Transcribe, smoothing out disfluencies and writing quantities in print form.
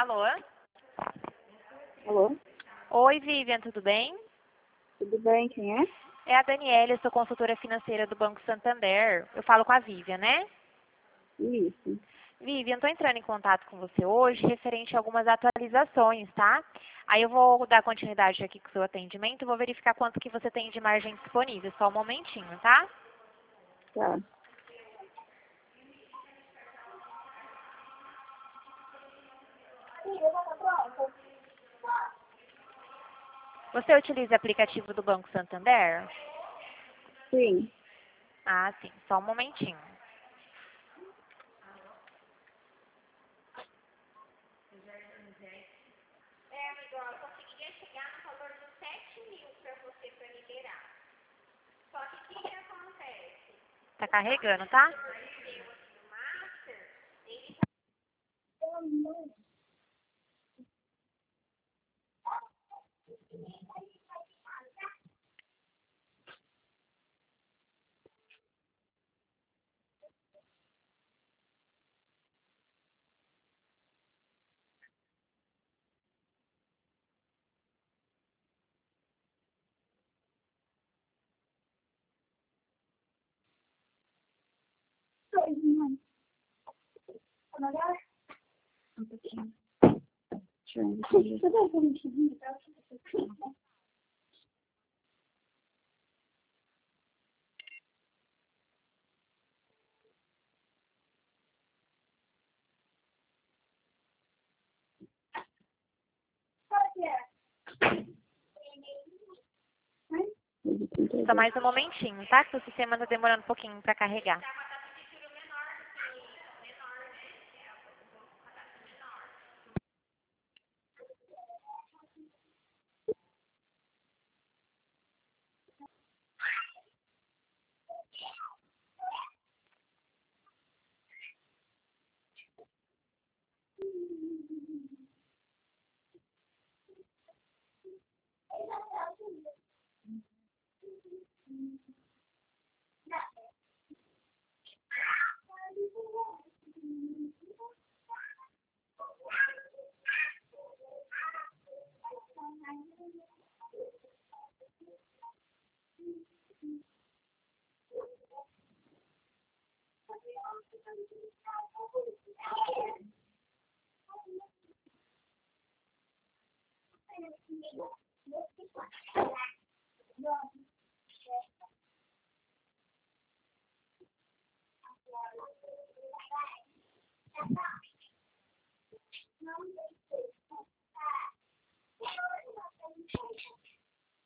Alô? Alô? Oi, Vivian, tudo bem? Tudo bem? Quem é? É a Daniela, eu sou consultora financeira do Banco Santander. Eu falo com a Vivian, né? Isso. Vivian, estou entrando em contato com você hoje referente a algumas atualizações, tá? Aí eu vou dar continuidade aqui com o seu atendimento e vou verificar quanto que você tem de margem disponível. Só um momentinho, tá? Tá. Você utiliza o aplicativo do Banco Santander? Sim. Ah, sim. Só um momentinho. Eu conseguiria chegar no valor de 7.000 para você para liberar. Só que o que acontece? Tá carregando, tá? Um pouquinho. Deixa eu ver. Só mais um momentinho, tá? Que o sistema tá demorando um pouquinho para carregar.